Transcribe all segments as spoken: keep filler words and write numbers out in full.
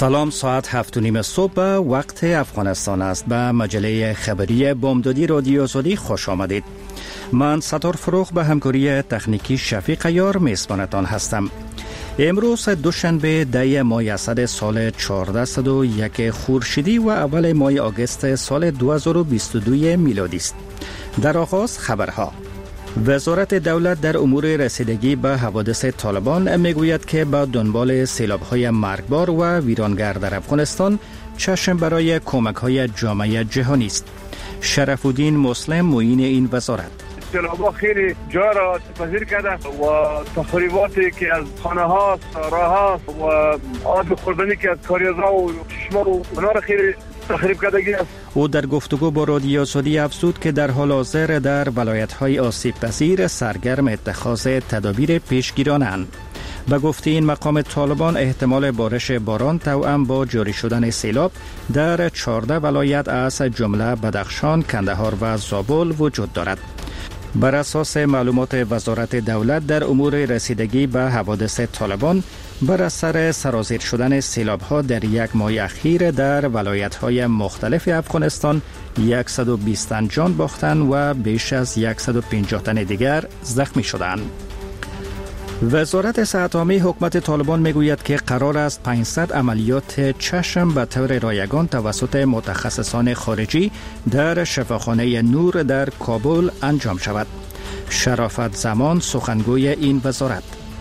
سلام، ساعت هفت و نیم صبح وقت افغانستان است. به مجله خبری بامدادی رادیو آزادی خوش آمدید. من ستار فروغ به همکاری تکنیکی شفیق یار میزبانتان هستم. امروز دوشنبه ده ماه اسد سال چهارده و یک خورشیدی و اول ماه آگوست سال دو هزار و بیست و دو میلادی است. در آغاز خبرها. وزارت دولت در امور رسیدگی به حوادث طالبان میگوید که با دنبال سیلاب‌های مرگبار و ویرانگر در افغانستان چشم برای کمک‌های جامعه جهانی است. شرف الدین مسلم معین این وزارت: سیلاب‌ها خیلی جا را پذیر کرده و تخریباتی که از خانه‌ها، سراها و آب خوردنی که از کاریزها و چشمه و اونا را خیلی تخریب کرده است. او در گفتگو با رادیو آزادی افزود که در حال حاضر در ولایت‌های آسیب پذیر سرگرم اتخاذ تدابیر پیشگیرانه‌اند. به گفته این مقام طالبان احتمال بارش باران توأم با جاری شدن سیلاب در چهارده ولایت از جمله بدخشان، کندهار و زابل وجود دارد. بر اساس معلومات وزارت دولت در امور رسیدگی به حوادث طالبان، بر اثر سرازیر شدن سیلاب‌ها در یک ماه اخیر در ولایت‌های مختلف افغانستان صد و بیست تن جان باختند و بیش از صد و پنجاه تن دیگر زخمی شدند. وزارت صحت عامه حکومت طالبان میگوید که قرار است پانصد عملیات چشم به طور رایگان توسط متخصصان خارجی در شفاخانه نور در کابل انجام شود. شرافت زمان سخنگوی این وزارت: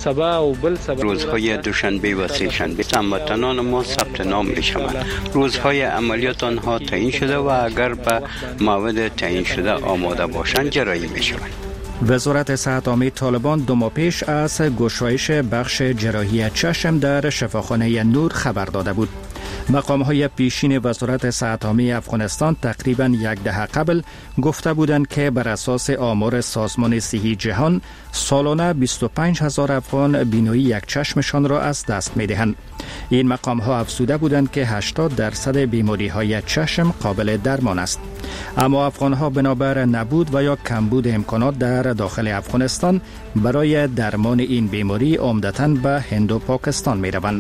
روزهای دوشنبه و سه شنبه هموطنان ما ثبت نام می‌شوند. روزهای عملیات آنها تعیین شده و اگر به موعد تعیین شده آماده باشند جراحی می‌شوند. وزارت صحت عامه طالبان دو ماه پیش از گشایش بخش جراحی چشم در شفاخانه نور خبر داده بود. مقام‌های پیشین وزارت صحت عامه افغانستان تقریباً یک دهه قبل گفته بودند که بر اساس آمار سازمان صحی جهان سالانه بیست و پنج هزار افغان بینایی یک چشمشان را از دست می‌دهند. این مقام‌ها افزوده بودند که هشتاد درصد بیماری‌های چشم قابل درمان است. اما افغان‌ها بنابر نبود و یا کمبود امکانات در داخل افغانستان برای درمان این بیماری عمدتاً به هند و پاکستان می‌روند.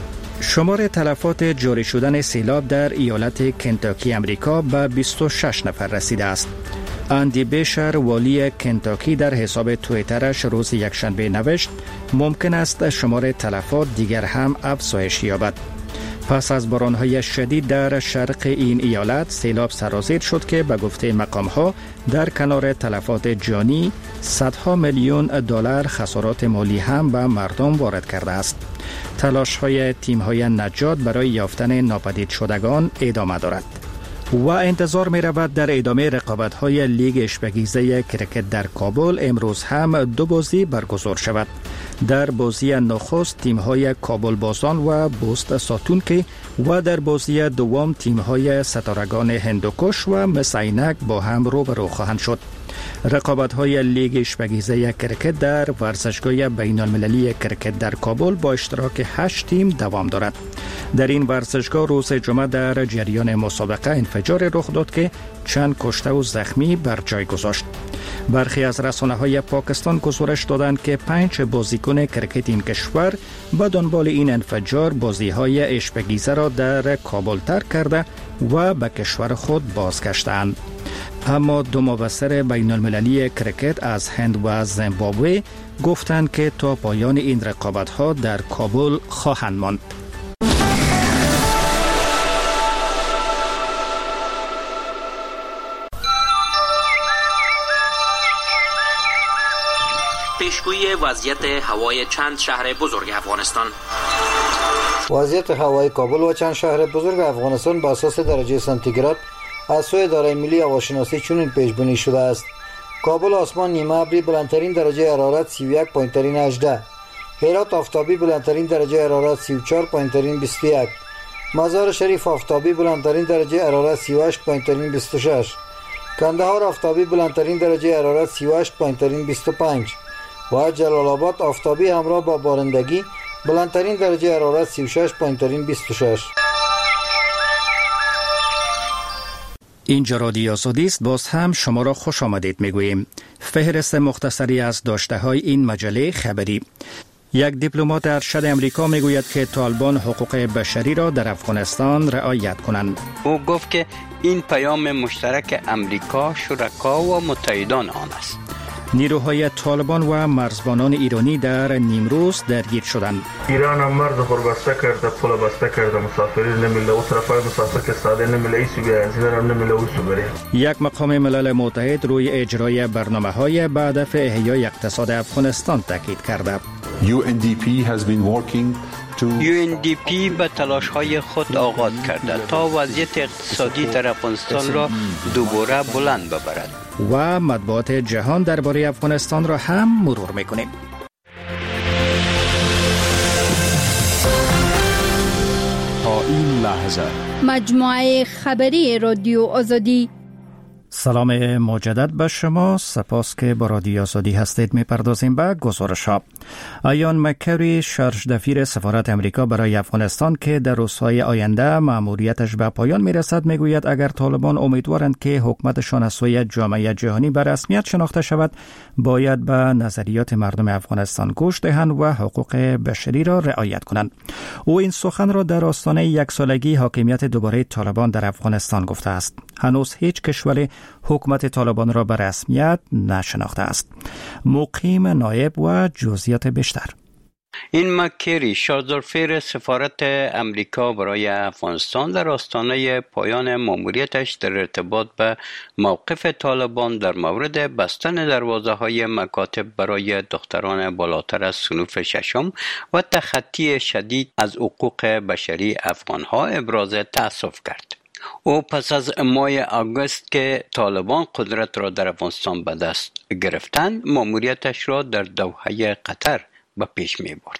شمار تلفات جاری شدن سیلاب در ایالت کنتاکی امریکا به بیست و شش نفر رسیده است. اندی بیشر والی کنتاکی در حساب توییترش روز یکشنبه نوشت ممکن است شمار تلفات دیگر هم افزایش یابد. پس از باران‌های شدید در شرق این ایالت سیلاب سرازیر شد که به گفته مقام‌ها در کنار تلفات جانی صدها میلیون دلار خسارات مالی هم به مردم وارد کرده است. تلاش‌های تیم‌های نجات برای یافتن ناپدید شدگان ادامه دارد و انتظار می رود در ادامه رقابت‌های لیگ اشپگیزه کرکت در کابل امروز هم دو بازی برگزار شود. در بازی نخست تیم‌های کابل بازان و بوست ساتونکی و در بازی دوم تیم‌های ستارگان هندوکش و مس عینک با هم روبرو خواهند شد. رقابت‌های لیگ اشپگیزه کرکت در ورزشگاه بین‌المللی کرکت در کابل با اشتراک هشت تیم دوام دارد. در این ورزشگاه روز جمعه در جریان مسابقه انفجار رخ داد که چند کشته و زخمی بر جای گذاشت. برخی از رسانه‌های پاکستان گزارش دادند که پنج بازیکن کرکت این کشور به دنبال این انفجار بازی‌های اشپگیزه را در کابل ترک کرده و به کشور خود بازگشتند. اما دو مبصر بین المللی کرکت از هند و زیمبابوه گفتند که تا پایان این رقابت‌ها در کابل خواهند ماند. پیشگویی وضعیت هوای چند شهر بزرگ افغانستان. وضعیت هوای کابل و چند شهر بزرگ افغانستان با اساس درجه سانتیگراد از سوی اداره ملی هواشناسی چنین پیشبینی شده است: کابل آسمان نیمه ابری، بلندترین درجه حرارت سی و یک پایین‌ترین هجده. هرات آفتابی، بلندترین درجه حرارت سی و چهار پایین‌ترین بیست و یک. مزار شریف آفتابی، بلندترین درجه حرارت سی و هشت پایین‌ترین بیست و شش. کندهار آفتابی، بلندترین درجه حرارت سی و هشت پایین‌ترین بیست و پنج. و جلال آباد آفتابی همراه با بارندگی، بلندترین درجه حرارت سی و شش پایین‌ترین بیست و شش. اینجا رادیو آزادی است. باز هم شما را خوش آمدید میگوییم. فهرست مختصری از داشته های این مجله خبری. یک دیپلمات ارشد امریکا میگوید که طالبان حقوق بشری را در افغانستان رعایت کنند. او گفت که این پیام مشترک امریکا، شرکا و متحدان آن است. نیروهای طالبان و مرزبانان ایرانی در نیمروز درگیر شدند. ایران هم مرز خوربسته کرده، پل بسته کرده، مسافری نمیله، او طرفای مسافر که ساده نمیله، ایسو بیا از این هم نمیله، اوسو بره. یک مقام ملل متحد روی اجرای برنامه‌های به هدف احیای اقتصاد افغانستان تاکید کرده. یو ان دی پی has been working to یو ان دی پی به تلاش‌های خود آغاز کرده تا وضعیت اقتصادی در افغانستان را دوباره بلند ببرد. و مطبوعات جهان درباره افغانستان را هم مرور می‌کنیم. تا این لحظه مجموعه خبری رادیو آزادی. سلام مجدد به شما، سپاس که با رادیو آزادی هستید. میپردازیم به گزارش‌ها. ایان مکری شرش دفیر سفارت امریکا برای افغانستان که در روزهای آینده مأموریتش به پایان میرسد میگوید اگر طالبان امیدوارند که حکومتشان از سوی جامعه جهانی به رسمیت شناخته شود باید به نظریات مردم افغانستان گوش دهند و حقوق بشری را رعایت کنند. او این سخن را در آستانه یک سالگی حاکمیت دوباره طالبان در افغانستان گفته است. هنوز هیچ کشوری حکومت طالبان را به رسمیت نشناخته است. مقیم نایب و جزئیات بیشتر. این مکری شازدارفیر سفارت امریکا برای افغانستان در آستانه پایان مأموریتش در ارتباط به موقف طالبان در مورد بستن دروازه‌های مکاتب برای دختران بالاتر از صنف ششم و تخطی شدید از حقوق بشری افغانها ابراز تأسف کرد. او پس از ماه آگوست که طالبان قدرت را در افغانستان به دست گرفتند مأموریتش را در دوحه قطر به پیش می برد.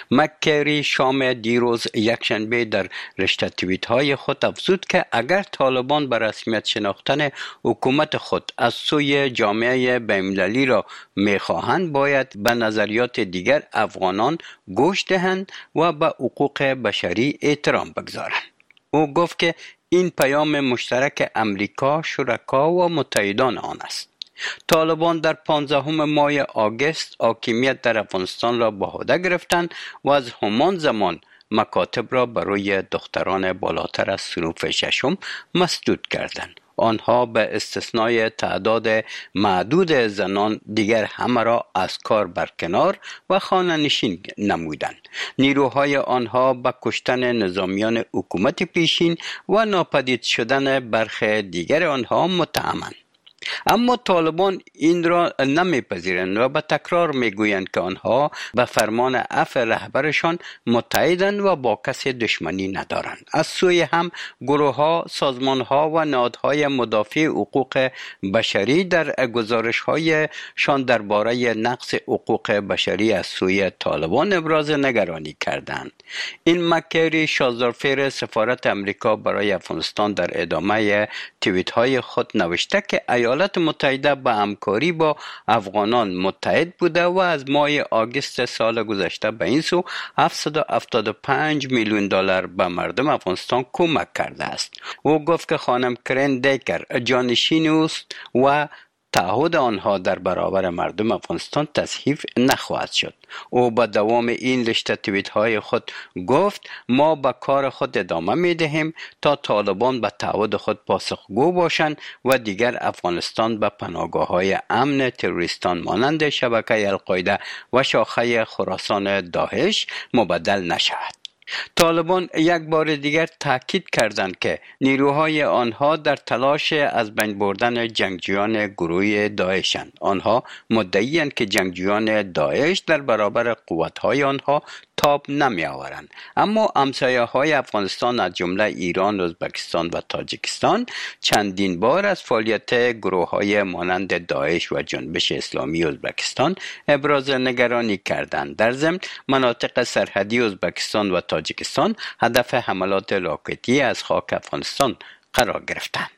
مکری شام دیروز یکشنبه در رشته توییت های خود افزود که اگر طالبان به رسمیت شناختن حکومت خود از سوی جامعه بین‌المللی را می خواهند باید به نظریات دیگر افغانان گوش دهند و به حقوق بشری احترام بگذارند. او گفت که این پیام مشترک امریکا، شرکا و متحدان آن است. طالبان در پانزدهم ماه آگوست حاکمیت در افغانستان را به عهده گرفتند و از همان زمان مکاتب را برای دختران بالاتر از صنف ششم مسدود کردند. آنها به استثنای تعداد معدود زنان دیگر همه را از کار برکنار و خانه نشین نمودند. نیروهای آنها به کشتن نظامیان حکومت پیشین و ناپدید شدن برخی دیگر آنها متهمند. اما طالبان این را نمیپذیرند و به تکرار میگویند که آنها به فرمان عفو رهبرشان متحدند و با کسی دشمنی ندارند. از سوی هم گروه‌ها، سازمان‌ها و نهادهای مدافع حقوق بشری در گزارش‌هایشان درباره نقض حقوق بشری از سوی طالبان ابراز نگرانی کردند. این مکری شازدارفیر سفارت امریکا برای افغانستان در ادامه توییت‌های خود نوشته که ایالات متحده به همکاری با افغانان متحد بوده و از ماه آگوست سال گذشته به این سو هفتصد و هفتاد و پنج میلیون دلار به مردم افغانستان کمک کرده است. او گفت که خانم کرین دیکر جانشین است و تعهد آنها در برابر مردم افغانستان تصحیح نخواهد شد. او با دوام این رشته توییت های خود گفت ما به کار خود ادامه می دهیم تا طالبان به تعهد خود پاسخگو باشند و دیگر افغانستان به پناهگاه های امن تروریستان مانند شبکه القاعده و شاخه خراسان داعش مبدل نشود. طالبان یک بار دیگر تاکید کردند که نیروهای آنها در تلاش از بین بردن جنگجویان گروه داعشند. آنها مدعی‌اند که جنگجویان داعش در برابر قوت‌های آنها تاب نمی آورند. اما همسایه‌های افغانستان از جمله ایران، ازبکستان و تاجیکستان چندین بار از فعالیت گروه‌های مانند داعش و جنبش اسلامی ازبکستان ابراز نگرانی کردند. در ضمن مناطق سرحدی ازبکستان و تاجیکستان هدف حملات راکتی از خاک افغانستان قرار گرفتند.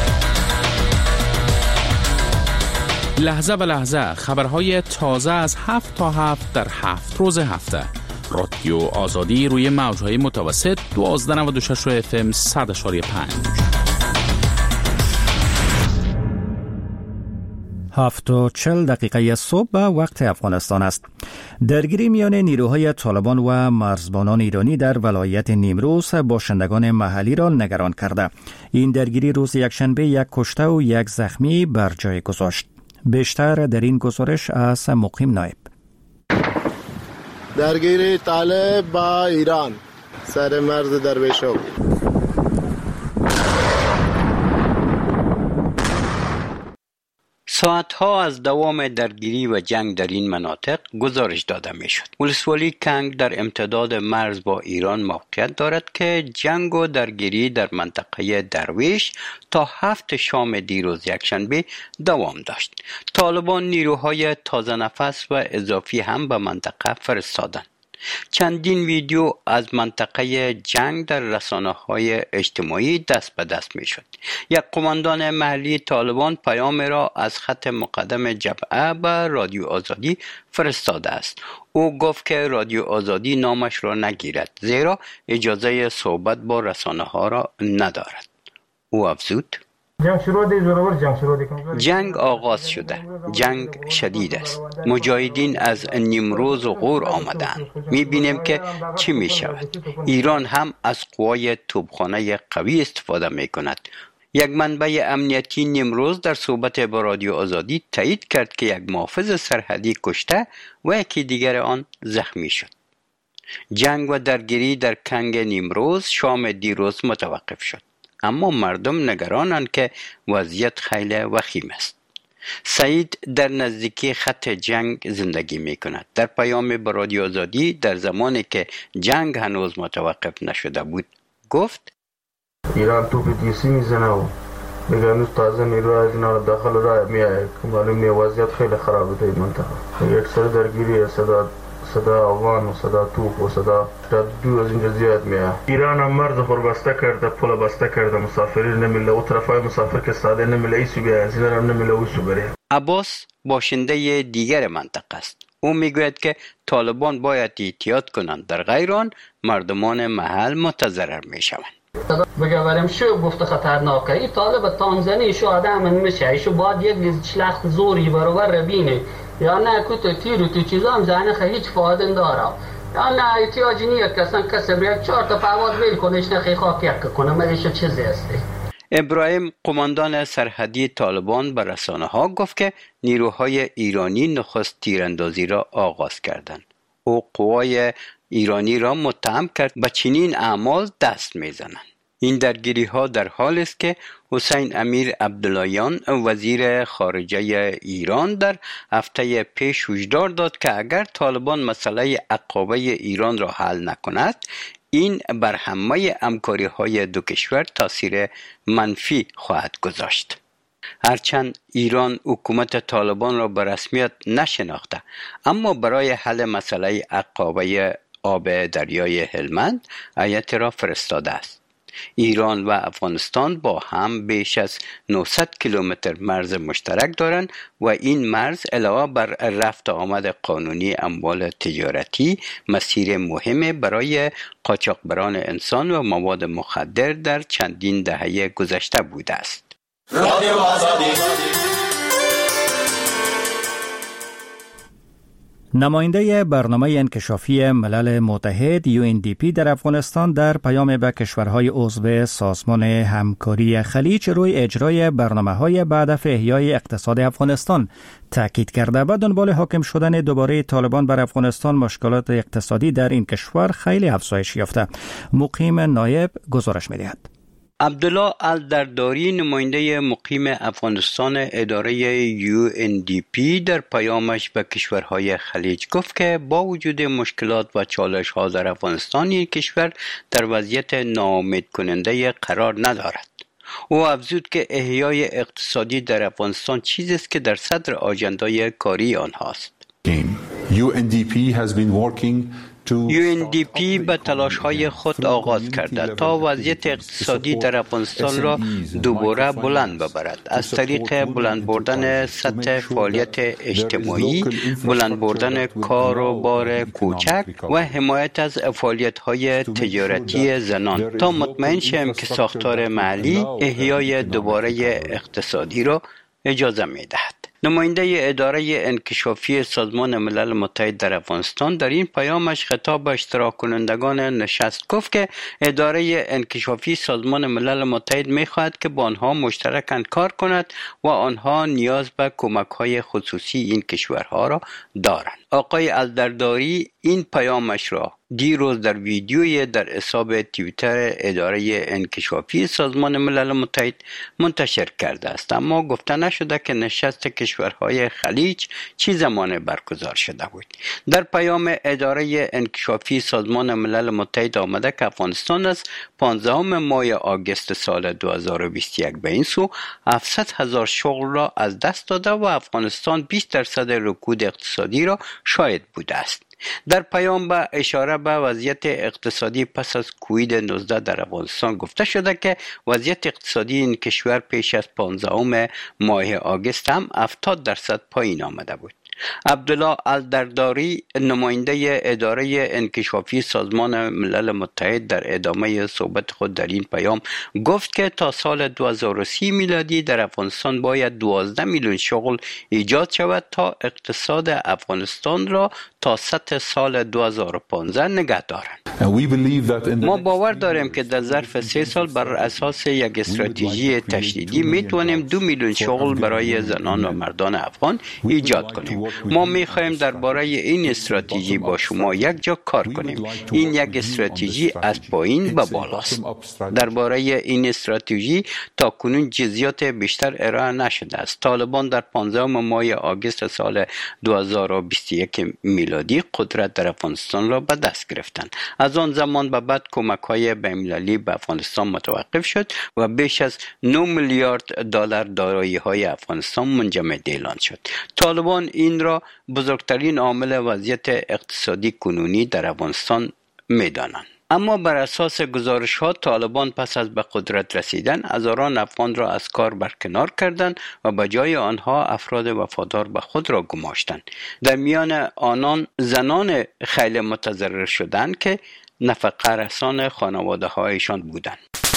لحظه به لحظه خبرهای تازه از هفت تا هفت در هفت روز هفته. رادیو آزادی روی موجهای متوسط دوازده نود و شش اف ام صد اشاری پنج. هفت و چل دقیقه صبح به وقت افغانستان است. درگیری میان نیروهای طالبان و مرزبانان ایرانی در ولایت نیمروز باشندگان محلی را نگران کرده. این درگیری روز یکشنبه یک کشته و یک زخمی بر جای گذاشت. بیشتر در این گزارش از مقیم نایب. درگیری طالب با ایران سر مرز درویشو. ساعتها از دوام درگیری و جنگ در این مناطق گزارش داده می شد. ولسوالی کنگ در امتداد مرز با ایران موقعیت دارد که جنگ و درگیری در منطقه درویش تا هفت شام دیروز یکشنبه دوام داشت. طالبان نیروهای تازه نفس و اضافی هم به منطقه فرستادند. چندین ویدیو از منطقه جنگ در رسانه‌های اجتماعی دست به دست می شد. یک قماندان محلی طالبان پیام را از خط مقدم جبهه به رادیو آزادی فرستاده است. او گفت که رادیو آزادی نامش را نگیرد زیرا اجازه صحبت با رسانه‌ها را ندارد. او افزود: جنگ آغاز شده. جنگ شدید است. مجاهدین از نیمروز و غور آمدند. می بینیم که چی می شود. ایران هم از قوای توپخانه قوی استفاده می کند. یک منبع امنیتی نیمروز در صحبت با رادیو آزادی تایید کرد که یک محافظ سرحدی کشته و یکی دیگر آن زخمی شد. جنگ و درگیری در کنگ نیمروز شام دیروز متوقف شد. اما مردم نگرانند که وضعیت خیلی وخیم است. سعید در نزدیکی خط جنگ زندگی می کند. در پیام به رادیو آزادی در زمانی که جنگ هنوز متوقف نشده بود گفت: ایران توپ تیسی میزنه و میگه هنوز تازه نیروی از اینا داخل راه میایه که معلومه وضعیت خیلی خرابه در این منطقه. یک سر درگیری صدا صدا افغان و صدا توپ و صدا دو از اینجا زیاد میاد. ایران هم مرز خور بسته کرده، پل بسته کرده، مسافری نمیله. او طرفای مسافر که ساده نمیله ایسو بیاید، از این هم نمیله اوسو بره. عباس باشنده دیگر منطقه است. او میگوید که طالبان باید احتیاط کنند، در غیر آن مردمان محل متضرر میشوند. بگوارم شو گفته خطرناکه. ای طالب تانزانی شو آدم میشه، ایشو باید یک شلخت زوری برابر ربینه یا نه کت تیر و تو چیزا هم زنه خیلی هیچ فایده نداره. یا نه احتیاجی نیست که اصلا کسی بیاد چهار تا پرواز بیل کنه ایش نخی خاک یک کنه. ملیش چیزی هستی. ابراهیم قماندان سرحدی طالبان به رسانه ها گفت که نیروهای ایرانی نخست تیراندازی را آغاز کردند. او قوای ایرانی را متهم کرد به چنین اعمال دست میزنند. این درگیری ها در حال است که حسین امیر عبداللهیان وزیر خارجه ایران در هفته پیش هشدار داد که اگر طالبان مسئله عقابه ایران را حل نکند این بر همه همکاری های دو کشور تاثیر منفی خواهد گذاشت. هرچند ایران حکومت طالبان را به رسمیت نشناخته اما برای حل مسئله عقابه آب دریای هلمند هیئت را فرستاده است. ایران و افغانستان با هم بیش از نهصد کیلومتر مرز مشترک دارند و این مرز علاوه بر رفت آمد قانونی اموال تجارتی مسیر مهم برای قاچاقبران انسان و مواد مخدر در چندین دهه گذشته بوده است. رادیو آزادی. نماینده برنامه انکشافی ملل متحد یو ان دی پی در افغانستان در پیام به کشورهای عضو سازمان همکاری خلیج روی اجرای برنامه‌های به هدف احیای اقتصاد افغانستان تاکید کرده و دنبال حاکم شدن دوباره طالبان بر افغانستان مشکلات اقتصادی در این کشور خیلی افزایش یافته. مقیم نایب گزارش می‌دهد. عبدالله الدرداری نماینده مقیم افغانستان اداره یو ان دی پی در پیامش به کشورهای خلیج گفت که با وجود مشکلات و چالش‌ها در افغانستان این کشور در وضعیت ناامید کننده قرار ندارد. او افزود که احیای اقتصادی در افغانستان چیزی است که در صدر آژندای کاری آنهاست. یو ان دی پی has been working یو ان دی پی به تلاش‌های خود آغاز کرده تا وضعیت اقتصادی در افغانستان را دوباره بلند ببرد از طریق بلند بردن سطح فعالیت اجتماعی، بلند بردن کار و بار کوچک و حمایت از فعالیت‌های تجارتی زنان تا مطمئن شویم که ساختار محلی احیای دوباره اقتصادی را اجازه می‌دهد. نماینده اداره انکشافی سازمان ملل متحد در افغانستان در این پیامش خطاب به اشتراک کنندگان نشست گفت که اداره انکشافی سازمان ملل متحد می‌خواهد که با آنها مشترکاً کار کند و آنها نیاز به کمک‌های خصوصی این کشورها را دارند. آقای الدرداری این پیامش را دیروز در ویدیوی در حساب توییتر اداره انکشافی سازمان ملل متحد منتشر کرده است، اما گفته نشده که نشست کشورهای خلیج چه زمان برگزار شده بود. در پیام اداره انکشافی سازمان ملل متحد آمده که افغانستان از پانزدهم ماه آگوست سال دو هزار و بیست و یک به این سو هفتصد هزار شغل را از دست داده و افغانستان بیست درصد رکود اقتصادی را شاهد بوده است. در پیام به اشاره به وضعیت اقتصادی پس از کووید نوزده در افغانستان گفته شده که وضعیت اقتصادی این کشور پیش از پانزدهم ماه آگوست هم هفتاد درصد پایین آمده بود. عبدالله الدرداری نماینده اداره انکشافی سازمان ملل متحد در ادامه صحبت خود در این پیام گفت که تا سال دو هزار و سی میلادی در افغانستان باید دوازده میلیون شغل ایجاد شود تا اقتصاد افغانستان را تا سطح سال دو هزار و پانزده نگه دارند. ما باور داریم که در ظرف سه سال بر اساس یک استراتژی تشدیدی میتوانیم دو میلیون شغل برای زنان و مردان افغان ایجاد کنیم. ما میخواهیم درباره این استراتژی با شما یک جا کار کنیم. این یک استراتژی از پایین به بالاست. درباره این استراتژی تا کنون جزئیات بیشتر ارائه نشده است. طالبان در پانزدهم ماه آگوست سال دو هزار و بیست و یک میلادی قدرت در افغانستان را به دست گرفتند. از آن زمان به بعد کمک‌های بین‌المللی به افغانستان متوقف شد و بیش از نه میلیارد دلار دارایی‌های افغانستان منجمد اعلان شد. طالبان این را بزرگترین عامل وضعیت اقتصادی کنونی در افغانستان می‌دانند. اما بر اساس گزارش‌ها طالبان پس از به قدرت رسیدن هزاران افغان را از کار برکنار کردند و به جای آنها افراد وفادار به خود را گماشتند. در میان آنان زنان خیلی متضرر شدند که نفقه رسان خانواده‌هایشان بودند.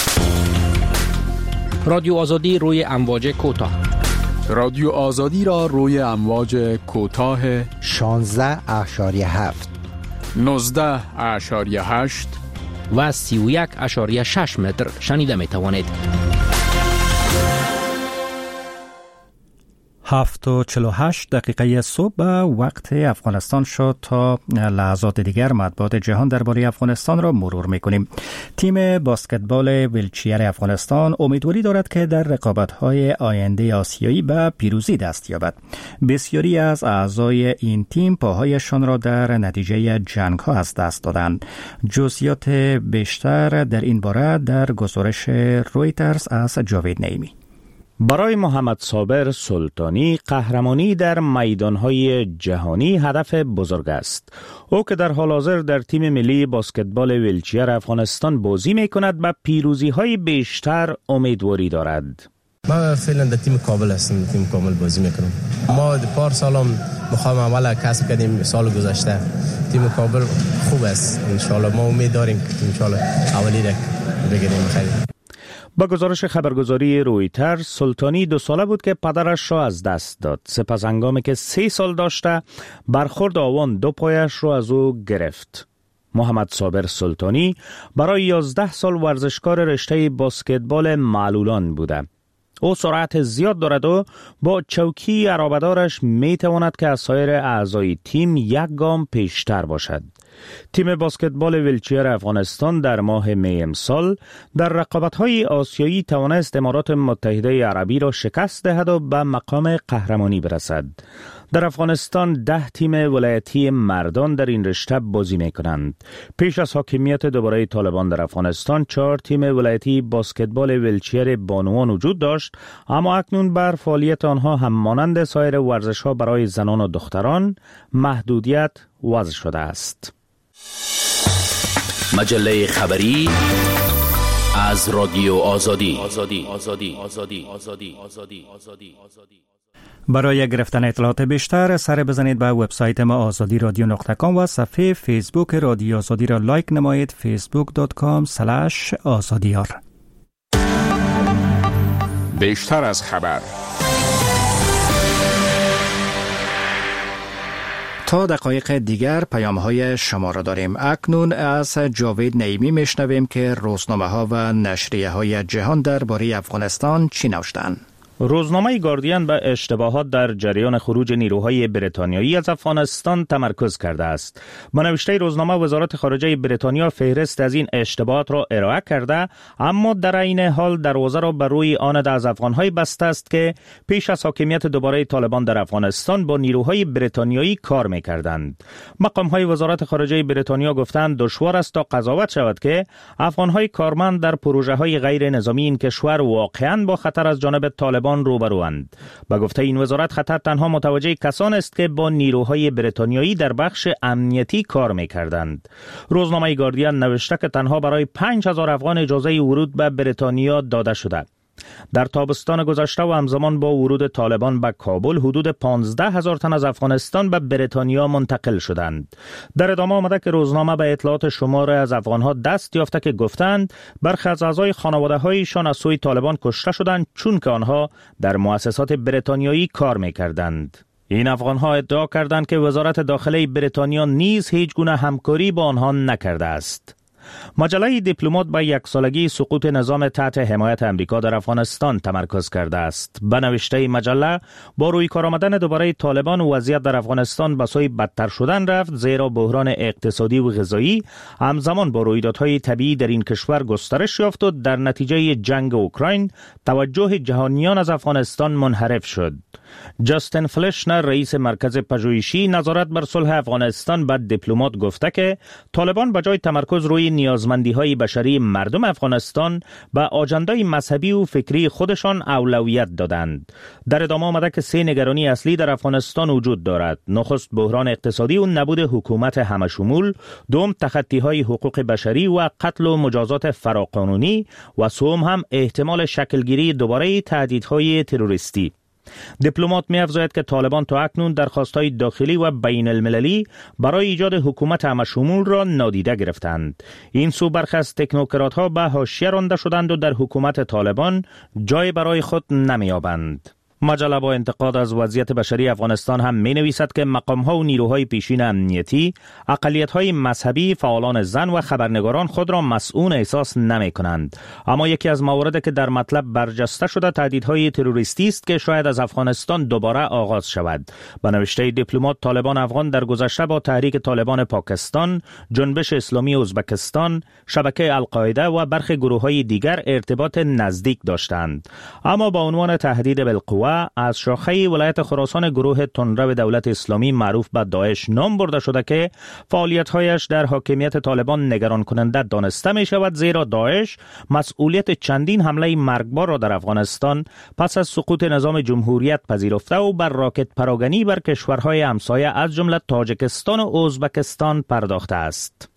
رادیو آزادی روی امواج کوتاه. رادیو آزادی را روی امواج کوتاه شانزده اشاری هفت نوزده اشاری هشت و سی و یک اشاری شش متر شنیده می توانید. هفت و چل و هشت دقیقه صبح وقت افغانستان شد. تا لحظات دیگر مطبوعات جهان درباره افغانستان را مرور می‌کنیم. تیم باسکتبال ویلچیر افغانستان امیدواری دارد که در رقابت‌های آینده آسیایی به پیروزی دست یابد. بسیاری از اعضای این تیم پاهایشان را در نتیجه جنگ‌ها از دست دادند. جزئیات بیشتر در این باره در گزارش رویترز از جاوید نعیمی. برای محمد صابر سلطانی قهرمانی در میدانهای جهانی هدف بزرگ است. او که در حال حاضر در تیم ملی باسکتبال ویلچیر افغانستان بازی می کند به پیروزی های بیشتر امیدواری دارد. ما فعلا در تیم کابل هستم، تیم کابل بازی میکنم. ما در پار سالم بخوام اول کسب کردیم سال گذشته. تیم کابل خوب است. ان شاء الله ما امید داریم که ان شاء الله اولی را بگیریم. خیلی با گزارش خبرگزاری رویتر، سلطانی دو ساله بود که پدرش را از دست داد. سپس هنگامی که سه سال داشته برخورد آوان دو پایش را از او گرفت. محمد صابر سلطانی برای یازده سال ورزشکار رشته باسکتبال معلولان بوده. او سرعت زیاد دارد و با چوکی عرابه‌دارش می تواند که از سایر اعضای تیم یک گام پیشتر باشد. تیم باسکتبال ویلچیر افغانستان در ماه می امسال در رقابت‌های آسیایی توانست امارات متحده عربی را شکست دهد و به مقام قهرمانی برسد. در افغانستان ده تیم ولایتی مردان در این رشته بازی می کنند. پیش از حاکمیت دوباره طالبان در افغانستان چهار تیم ولایتی باسکتبال ویلچیر بانوان وجود داشت، اما اکنون بر فعالیت آنها هم مانند سایر ورزش‌ها برای زنان و دختران محدودیت وضع شده است. مجله خبری از رادیو آزادی. آزادی آزادی آزادی آزادی آزادی آزادی. برای گرفتن اطلاعات بیشتر سر بزنید به وبسایت ما آزادی رادیو نقطه کام و صفحه فیسبوک رادیو آزادی را لایک نمایید. فیسبوک دات کام اسلش آزادیار. بیشتر از خبر تا دقایق دیگر پیام های شما را داریم. اکنون از جاوید نعیمی میشنویم که روزنامه ها و نشریه های جهان درباره افغانستان چی نوشتند. روزنامه گاردین به اشتباهات در جریان خروج نیروهای بریتانیایی از افغانستان تمرکز کرده است. با نوشته روزنامه وزارت خارجه بریتانیا فهرست از این اشتباهات را ارائه کرده، اما در عین حال دروازه را بر روی آن از افغان‌های بسته است که پیش از حاکمیت دوباره طالبان در افغانستان با نیروهای بریتانیایی کار می‌کردند. مقام‌های وزارت خارجه بریتانیا گفتند دشوار است تا قضاوت شود که افغان‌های کارمند در پروژه‌های غیر نظامی این کشور واقعاً با خطر از جانب طالبان روبروند. با گفته این وزارت خطر تنها متوجه کسان است که با نیروهای بریتانیایی در بخش امنیتی کار می‌کردند. روزنامه گاردین نوشته که تنها برای پنج هزار افغان اجازه ورود به بریتانیا داده شده. در تابستان گذشته و همزمان با ورود طالبان به کابل حدود پانزده هزار تن از افغانستان به بریتانیا منتقل شدند. در ادامه آمده که روزنامه به اطلاعات شماره از افغانها دست یافته که گفتند برخی از اعضای خانواده‌هایشان از سوی طالبان کشته شدند چون که آنها در مؤسسات بریتانیایی کار می‌کردند. این افغانها ادعا کردند که وزارت داخله بریتانیا نیز هیچ گونه همکاری با آنها نکرده است. مجله دیپلمات به یک سالگی سقوط نظام تحت حمایت امریکا در افغانستان تمرکز کرده است. به نوشته مجله با روی کار آمدن دوباره طالبان وضعیت در افغانستان به سوی بدتر شدن رفت، زیرا بحران اقتصادی و غذایی همزمان با رویدادهای طبیعی در این کشور گسترش یافت و در نتیجه جنگ اوکراین توجه جهانیان از افغانستان منحرف شد. جاستین فلشنر رئیس مرکز پژوهشی نظارت بر صلح افغانستان به دیپلمات گفته که طالبان به جای تمرکز روی نیازمندی‌های بشری مردم افغانستان به آجندای مذهبی و فکری خودشان اولویت دادند. در ادامه آمده که سه نگرانی اصلی در افغانستان وجود دارد: نخست بحران اقتصادی و نبود حکومت همشمول، دوم تخطی‌های حقوق بشری و قتل و مجازات فراقانونی و سوم هم احتمال شکلگیری دوباره تهدیدهای تروریستی. دیپلمات می افزاید که طالبان تا اکنون درخواست‌های داخلی و بین المللی برای ایجاد حکومت همشمول را نادیده گرفتند. این سو برخی از تکنوکرات‌ها به حاشیه رانده شدند و در حکومت طالبان جای برای خود نمی‌یابند. مجله با انتقاد از وضعیت بشری افغانستان هم می نویسد که مقام‌ها و نیروهای پیشین امنیتی، اقلیت‌های مذهبی، فعالان زن و خبرنگاران خود را مسئول احساس نمی کنند. اما یکی از مواردی که در مطلب برجسته شده تهدیدهای تروریستی است که شاید از افغانستان دوباره آغاز شود. به نوشته دیپلمات طالبان افغان در گذشته با تحریک طالبان پاکستان، جنبش اسلامی ازبکستان، شبکه القاعده و برخی گروه‌های دیگر ارتباط نزدیک داشتند. اما با عنوان تهدید بالقوه از شاخه ولایت خراسان گروه تندرو دولت اسلامی معروف به داعش نام برده شده که فعالیت‌هایش در حاکمیت طالبان نگران کننده دانسته می شود، زیرا داعش مسئولیت چندین حمله مرگبار را در افغانستان پس از سقوط نظام جمهوریت پذیرفته و بر راکت پراگنی بر کشورهای همسایه از جمله تاجیکستان و ازبکستان پرداخته است.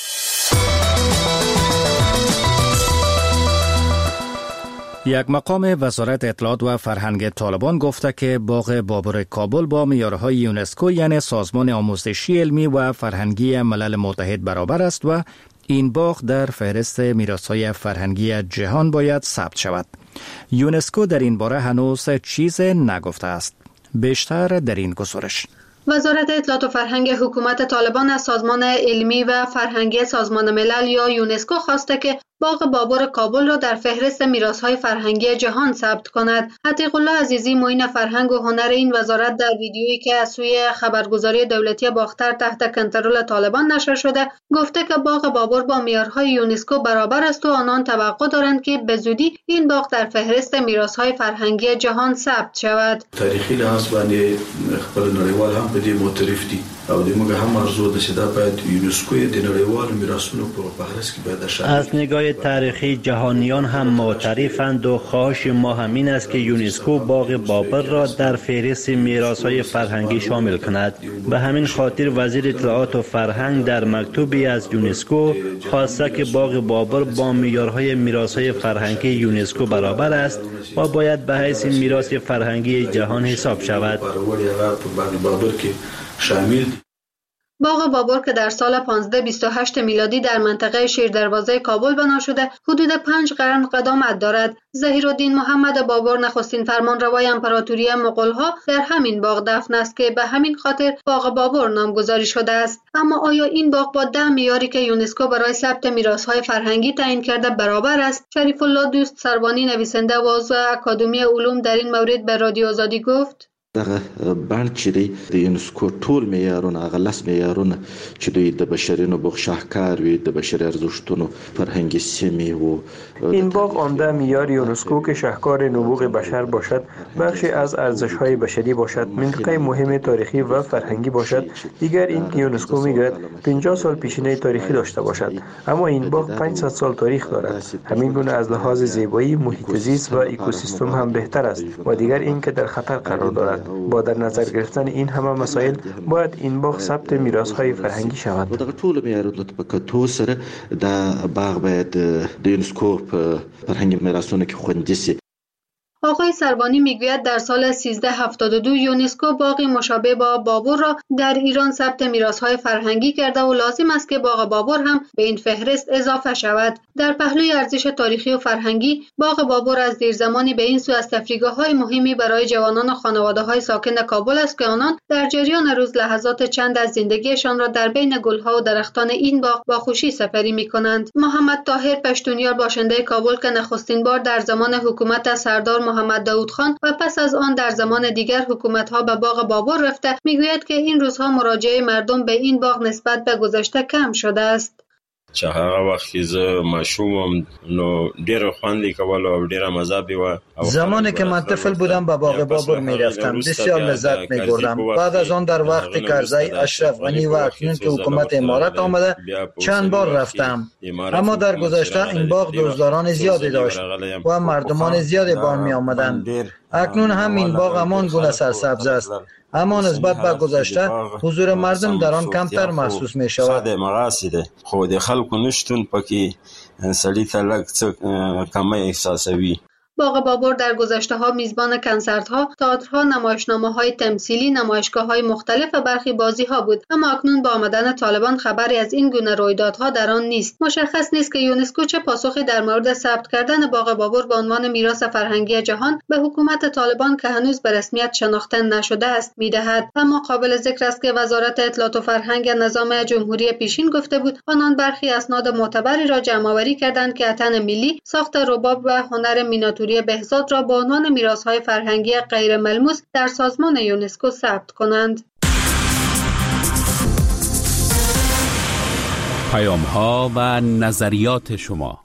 یک مقام وزارت اطلاعات و فرهنگ طالبان گفته که باغ بابر کابل با معیارهای یونسکو یعنی سازمان آموزشی علمی و فرهنگی ملل متحد برابر است و این باغ در فهرست میراث‌های فرهنگی جهان باید ثبت شود. یونسکو در این باره هنوز چیز نگفته است. بیشتر در این گزارش. وزارت اطلاعات و فرهنگ حکومت طالبان از سازمان علمی و فرهنگی سازمان ملل یا یونسکو خواسته که باغ بابر کابل را در فهرست میراث‌های فرهنگی جهان ثبت کند. عتیق الله عزیزی معین فرهنگ و هنر این وزارت در ویدیویی که از سوی خبرگزاری دولتی باختر تحت کنترل طالبان نشر شده گفته که باغ بابر با معیارهای یونسکو برابر است و آنان توقع دارند که به زودی این باغ در فهرست میراث‌های فرهنگی جهان ثبت شود. تاریخی لحاظ باندې خپل نړیوال هم په دې معترف دي او د موږ هم ارزو ده چې دا باید یونسکو د نړیوال میراثونو په فهرست کې باید شامل. از نگاه تاریخی جهانیان هم معترفند و خواهش ما همین است که یونسکو باغ بابر را در فهرست میراث‌های فرهنگی شامل کند. به همین خاطر وزیر اطلاعات و فرهنگ در مکتوبی از یونسکو خواسته که باغ بابر با معیارهای میراث‌های فرهنگی یونسکو برابر است و باید به حیث میراث فرهنگی جهان حساب شود. باغ بابر که در سال پانزده بیست و هشت میلادی در منطقه شیردروازه کابل بنا شده، حدود پنج قرن قدامت دارد. ظهیرالدین محمد بابر نخستین فرمانروای امپراتوری مغول‌ها در همین باغ دفن است که به همین خاطر باغ بابر نامگذاری شده است. اما آیا این باغ با ده معیاری که یونسکو برای ثبت میراث‌های فرهنگی تعیین کرده برابر است؟ شریف الله دوست سروانی، نویسنده و عضو اکادمی علوم، در این مورد به رادیو آزادی گفت: دغه بند چې دی د یونسکو ټول معیارونه هغه لس معیارونه چې دوی د بشري نبوغ شاهکار وي، د بشري ارزښتونو فرهنګي سیمې و این باغ آمده معیار یونسکو که شاهکار نبوغ بشر باشد، بخشی از ارزش‌های بشری باشد، منطقه مهم تاریخی و فرهنگی باشد. دیگر این یونسکو میگوید پنجاه سال پیشینه تاریخی داشته باشد، اما این باغ پانصد سال تاریخ دارد. همین گونه از لحاظ زیبایی، محیط زیست و اکوسیستم هم بهتر است. و دیگر این که در خطر قرار دارد. با در نظر گرفتن این همه مسائل باید این باغ ثبت میراث‌های فرهنگی شود. دغه ټول معیارونه په کتو سره دا باغ باید د یونسکو په فرهنګي میراثونو کې خوندي شي. آقای سروانی میگوید در سال سیزده هفتاد و دو یونسکو باغی مشابه با بابر را در ایران ثبت میراث‌های فرهنگی کرده و لازم است که باغ بابر هم به این فهرست اضافه شود. در پهلوی ارزش تاریخی و فرهنگی، باغ بابر از دیرزمانی به این سو از تفریحگاه‌های مهمی برای جوانان و خانواده‌های ساکن کابل است که آنان در جریان روز لحظات چند از زندگیشان را در بین گل‌ها و درختان این باغ با خوشی سپری می‌کنند. محمد طاهر پشتونیار، باشنده کابل که نخستین بار در زمان حکومت سردار محمد داود خان و پس از آن در زمان دیگر حکومت‌ها به باغ بابر رفته، میگوید که این روزها مراجعه مردم به این باغ نسبت به گذشته کم شده است. چې هغه وخت کې زه ماشوم نو ډېر خوند کول او ډېر مزه به و. زمانی که من طفل بودم به باغ بابر میرفتم، بسیار لذت می‌بردم. بعد از آن در وقت کرزی، اشرف غنی و اکنون که حکومت امارات آمده چند بار رفتم، اما در گذشته این باغ دوزداران زیادی داشت و مردمان زیادی به آن می آمدند. اکنون هم این باغ همان گونه سرسبز است، اما نسبت به گذشته حضور مردم در آن کمتر محسوس می شود. مقاصد خود خلق نشتون پکی سړی ته لږ څه کمی احساسوي. باغ بابر در گذشته ها میزبان کنسرت‌ها، تئاترها، نمایشنامه‌های تمثیلی، نمایشگاه‌های مختلف و برخی بازی‌ها بود، اما اکنون با آمدن طالبان خبری از این گونه رویدادها در آن نیست. مشخص نیست که یونسکو چه پاسخی در مورد ثبت کردن باغ بابر به عنوان میراث فرهنگی جهان به حکومت طالبان که هنوز به رسمیت شناخته نشده است می‌دهد. اما قابل ذکر است که وزارت اطلاعات و فرهنگ نظام جمهوری پیشین گفته بود آنان برخی اسناد معتبری را جمع‌آوری کردند که اتن ملی، ساخت رباب و هنر میناتوری بهزاد را با عنوان میراث‌های فرهنگی غیر ملموس در سازمان یونسکو ثبت کنند. پیام‌ها و نظریات شما.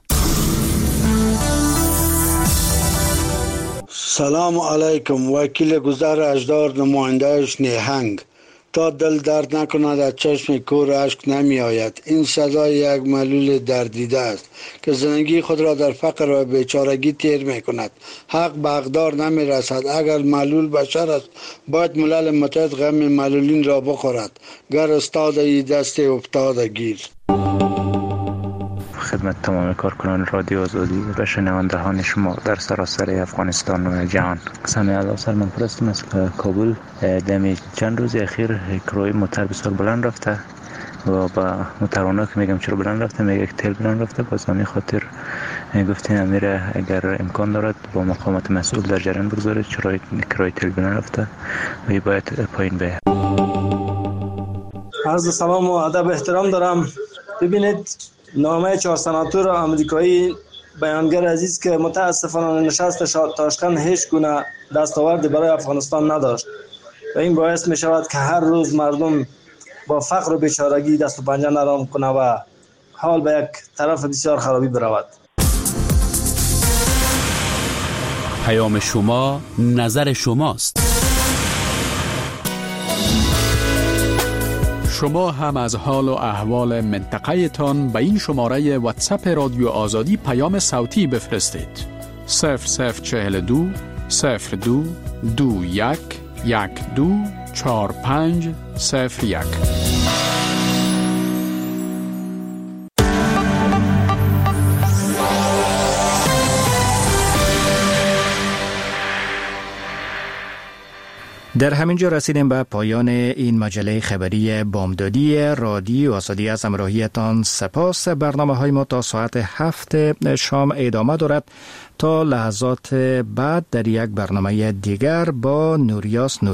سلام علیکم. وکیل گذر اجدار، نماینده‌اش نیهنگ. تا دل درد نکند از چشم کور اشک نمی آید. این سزای یک معلول دردیده است که زندگی خود را در فقر و بیچارگی تیر می کند. حق به حقدار نمی رسد. اگر معلول بشر است باید ملل متحد غم معلولین را بخورد. گر استاد ای دست افتاده گیر. خدمت تمام کارکنان رادیو آزادی و شنوندگان شما در سراسر افغانستان و جهان. سامع الله سلمان پرستم از کابل. دمی چند روز اخیر کرای موتر بسیار بلند رفته و با موترانه که میگم چرا بلند رفته، میگه که تیل بلند رفته. باز همین خاطر گفتیم امیر اگر امکان دارد با مقامات مسئول در جریان بگذارید چرا کرای تیل بلند رفته و باید پایین بیاید. عرض سلام و ادب احترام دارم. ببینید، نامه چهار سناتور آمریکایی بیانگر عزیز که متاسفانه نشست تاشکند هیچ گونه دستاوردی برای افغانستان نداشت و این باعث می شود که هر روز مردم با فقر و بیچارگی دست و پنجه نرم کنه و حال به یک طرف بسیار خرابی برود. پیام شما نظر شماست. شما هم از حال و احوال منطقه تان به این شماره واتساپ رادیو آزادی پیام صوتی بفرستید. صفر صفر چهل دو صفر دو دو یک یک دو چهار پنج صفر یک. در همین جا رسیدیم به پایان این مجله خبری بامدادی رادیو آزادی. از همراهیتان سپاس. برنامه های ما تا ساعت هفت شام ادامه دارد. تا لحظات بعد در یک برنامه دیگر با نوریاس نور